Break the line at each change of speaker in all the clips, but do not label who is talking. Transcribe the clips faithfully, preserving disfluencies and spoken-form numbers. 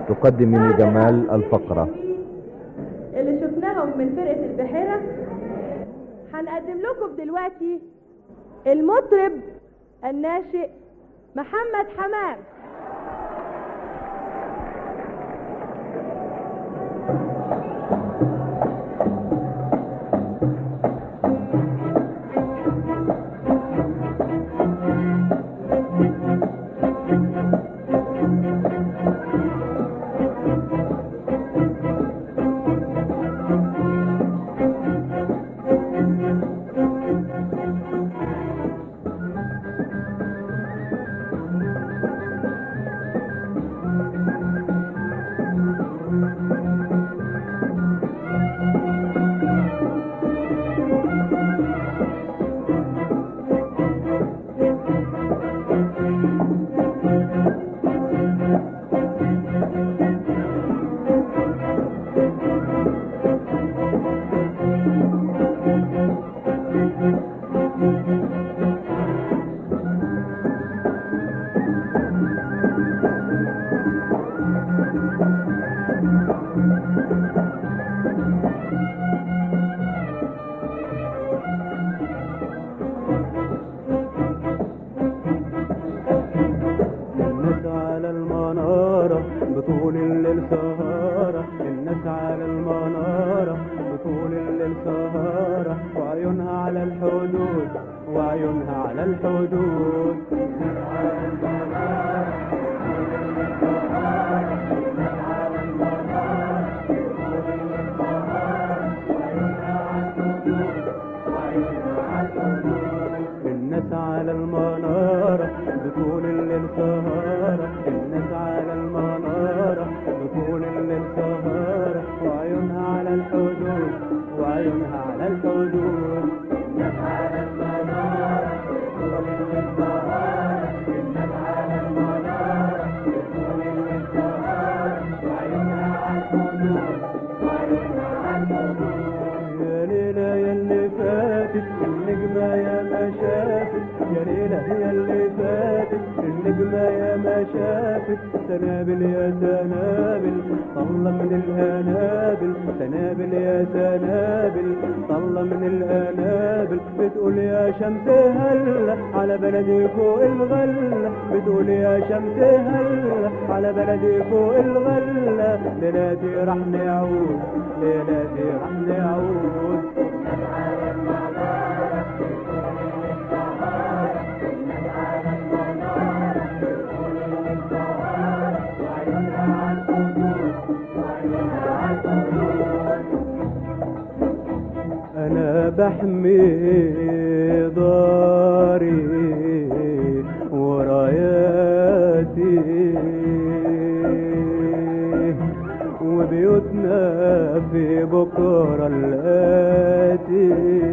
تقدم من جمال الفقرة
اللي شفناهم من فرقة البحيرة. هنقدم لكم دلوقتي المطرب الناشئ محمد حمام.
بطول الليل سهارة، الناس على المنارة بطول الليل سهارة، وعيونها على الحدود وعيونها على الحدود. الناس على المنارة بطول الليل سهارة، الناس على المنارة بطول الليل سهارة، وعيونها على الحدود وعيونها على الحدود. الناس على المنارة بطول الليل سهارة، الناس على المنارة بطول الليل سهارة، وعيونها على الحدود وعيونها على الحدود. الناس على المنارة بطول الليل سهارة، الناس على المنارة بطول الليل سهارة، وعيونها على الحدود وعيونها على الحدود. يا ليلة يا اللي فاتت النجمة يا ما شافت، يا ليلة يا اللي فاتت النجمة يا ما شافت، سنابل يا سنابل طلة من الأنابل، سنابل يا سنابل طلة من الأنابل، بتقول يا شمس هلا على بلدي فوق الغلة، بتقول يا شمس هلا على بلدي فوق الغلة، ليلاتي رح نعود ليلاتي رح نعود. الناس على المنارة بطول الليل سهارة، الناس على المنارة بطول الليل سهارة، وعيونها على الحدود وعيونها على الحدود. أنا بحمي داري وراياتي وبيوتنا في بكرة الآتي،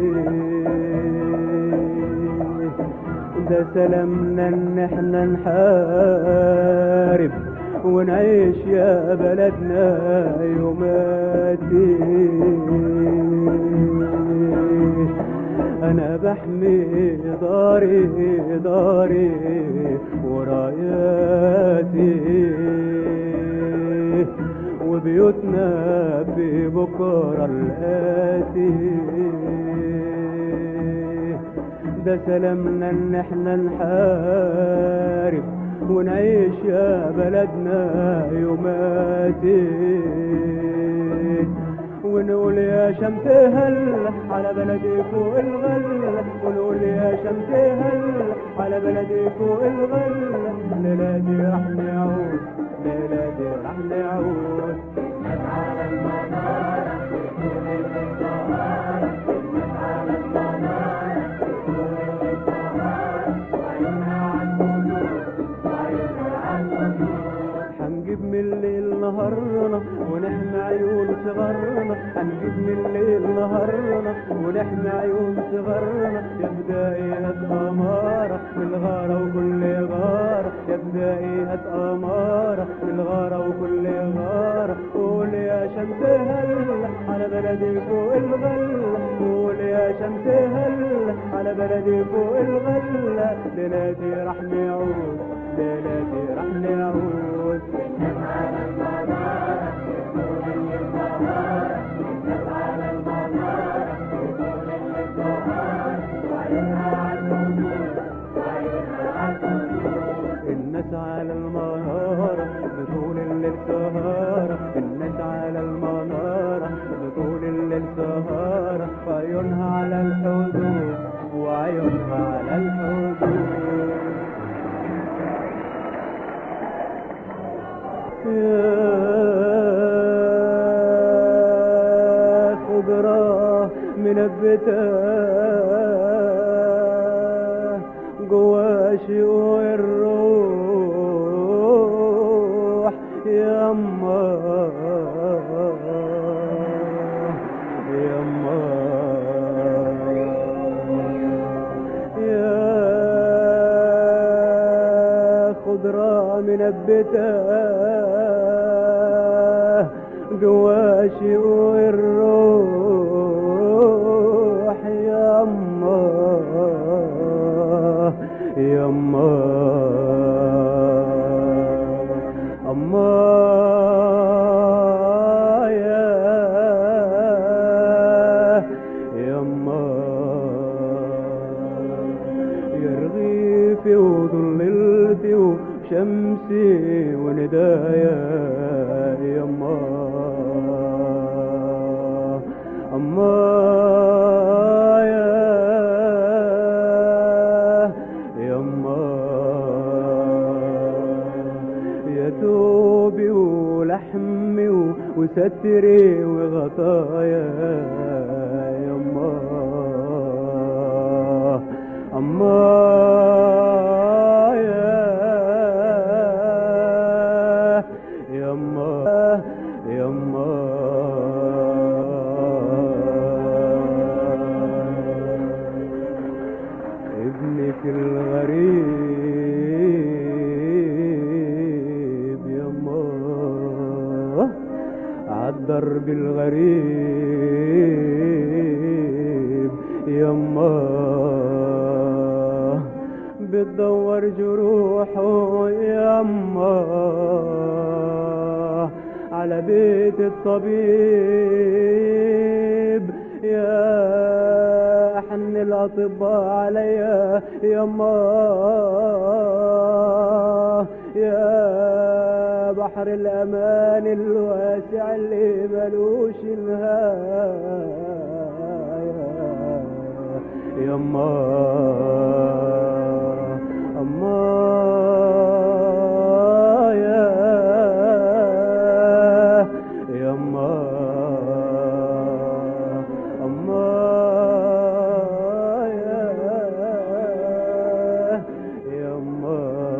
ده سلامنا ان احنا نحارب ونعيش يا بلدنا يوماتي. انا بحمي داري داري وراياتي وبيوتنا في بكرة الآتي، ده سلامنا ان احنا نحارب ونعيش يا بلدنا يوماتي، ونقول يا شمس هلا على بلدي فوق الغلة، ونقول يا شمس هلا على بلدي فوق الغلة، ليلاتي رح نعود ليلاتي رح نعود. الناس على المنارة بطول الليل سهارة، الناس على المنارة بطول الليل سهارة، وعيونها على الحدود وعيونها على الحدود. هنجيب من الليل نهارنا ونحمي عيون صغارنا، هنجيب من الليل نهارنا ونحمي عيون صغارنا، يا بدائي هات أمارة من الغارة وكل غارة، يا بدائي هات أمارة من الغارة وكل غارة، قول يا شمس هلا على بلدي فوق الغلة، قول يا شمس هلا على بلدي فوق الغلة، ليلاتي رح نعود ليلاتي رح نعود. الناس على المنارة الناس على المنارة بطول الليل سهارة، الناس على المنارة بطول الليل سهارة، وعيونها على الحدود وعيونها على الحدود. يا خضرة منبتة جوا شقوق الروح يما يما يا خضرة منبتة جوا شقوق الروح يما يما أما يا يما يا رغيفي وظللتي وشمسي وندايا يما أما يا يما يا توبي ولحمي وستري وغطايا يما أما يا يما يما ابنك الغريب يما عالدرب الغريب يما بتدور جروحه يما على بيت الطبيب. يا حن الأطباء عليا يما يا بحر الأمان الواسع اللي ملوش نهاية يما أما يا يما أما يا يما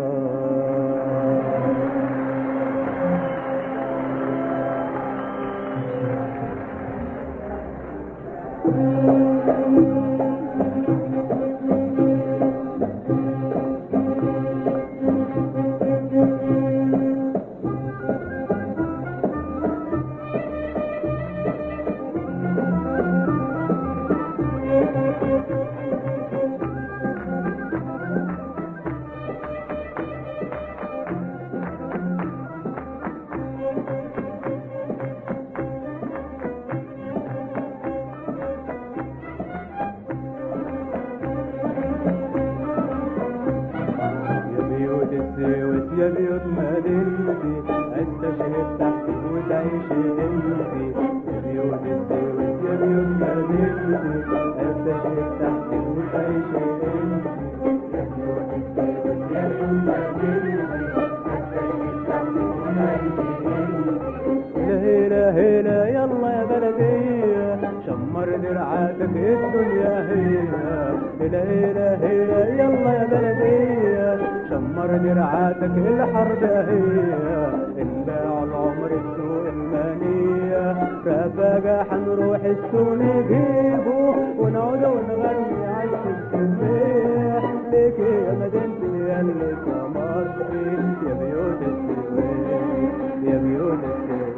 يا بيوت مدينتي استشهد تحتك وتعيشي انتي. يا بيوت السويس يا بيوت مدينتي استشهد تحتك وتعيشي انتي. يا بيوت السويس يا بيوت مدينتي استشهد تحتك وتعيشي انتي. هلا هلا يلا يا بلدية شمر درعاتك الدنيا هي. هلا هلا هلا يلا يا بلدية شمر درعاتك الحرب هي. انباع العمر السوق المانية رفاقة حنروح السوق نجيبه ونقعد ونغني عالشمس السمية ليك يا مدينتي يا اللي سمرتي. يا بيوت السويس يا بيوت السويس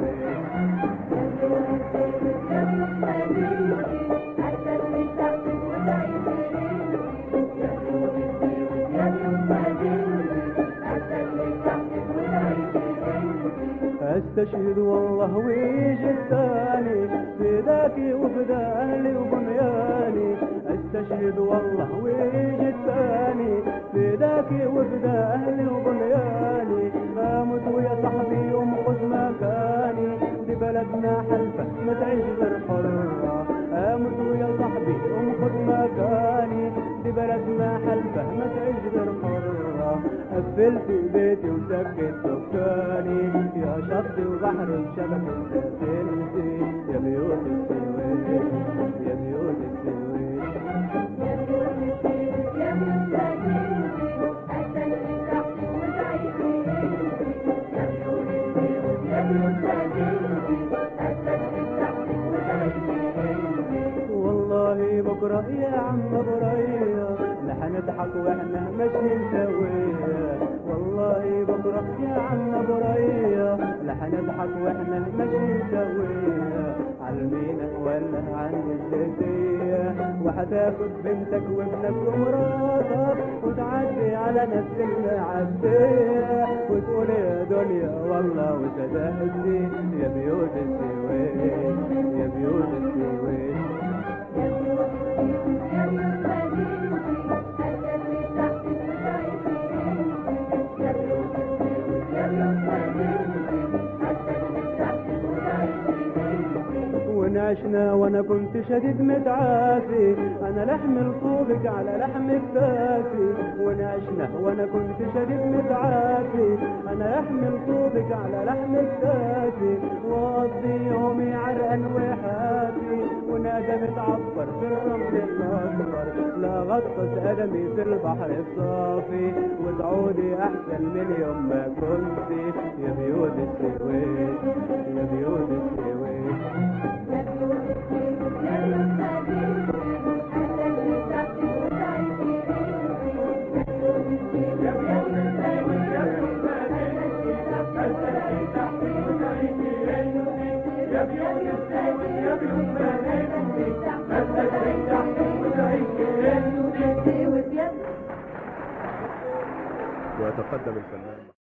استشهد والله ويجي الثاني فداكي وفدا اهلي وبنياني. استشهد والله ويجي الثاني فداكي وفدا اهلي وبنياني. بلدنا حلفة ما تعيش غير حرة، اموت ويا صاحبي قوم خد مكاني، دي بلدنا حلفة ما تعيش غير حرة، قفلت بيتي وسكت دكاني، يا شط وبحر بشبكة تنسي، يا بيوت السويس يا بيوت السويس
يا بيوت السويس يا بيوت السويس أسد التحت وتعيشي يا بيوت السويس يا بيوت السويس أسد التحت وتعيشي.
والله بكرة يا عم بريا لا هنضحك واحنا ماشيين سويا، والله بكرة يا عم بريا لا هنضحك واحنا ماشيين سويا، عالمينا ولا عند الزيتية، وهتاخد بنتك وابنك ومراتك وتعدي على نفس المعدية وتقول يا دنيا والله وصدقتي، يا بيوت السويس يا بيوت السويس
يا بيوت السويس يا بيوت السويس أسد التحت وتعيشي يا بيوت السويس يا بيوت السويس أسد التحت وتعيشي.
ونعشنا وانا كنت شديد متعافي، انا لحم رطوبك على لحم كتافي، ونعشنا وانا كنت شديد متعافي، انا لحم رطوبك على لحم كتافي، واقضي يومي عرقان وحافي، ونادى متعبر في الرمل الاصفر، لا غطس قدمي في البحر الصافي، وتعودي احسن من يوم ما كنت، يا بيوت السويس يا بيوت السويس
يا بيوت السويس يا بيوت السويس أسد التحت وتعيشي يا بيوت السويس يا بيوت السويس يا بيوت السويس أسد التحت وتعيشي يا بيوت السويس يا بيوت السويس أسد التحت وتعيشي يا بيوت السويس.
ويتقدم الفنان